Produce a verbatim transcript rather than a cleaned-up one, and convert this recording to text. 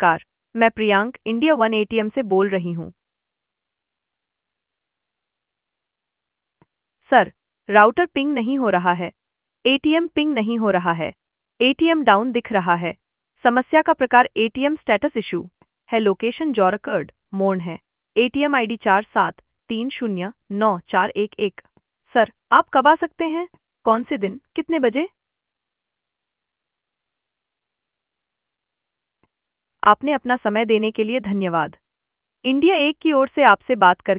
नमस्कार, मैं Priyank India one ATM से बोल रही हूँ। सर, राउटर पिंग नहीं हो रहा है। एटीएम पिंग नहीं हो रहा है। एटीएम डाउन दिख रहा है। समस्या का प्रकार एटीएम स्टेटस इशू है। लोकेशन जॉरकर्ड मोर्न है। एटीएम आईडी चार सात तीन शून्य नौ चार एक एक। सर, आप कब आ सकते हैं? कौन से दिन, कितने बजे? आपने अपना समय देने के लिए धन्यवाद। इंडिया एक की ओर से आपसे बात करके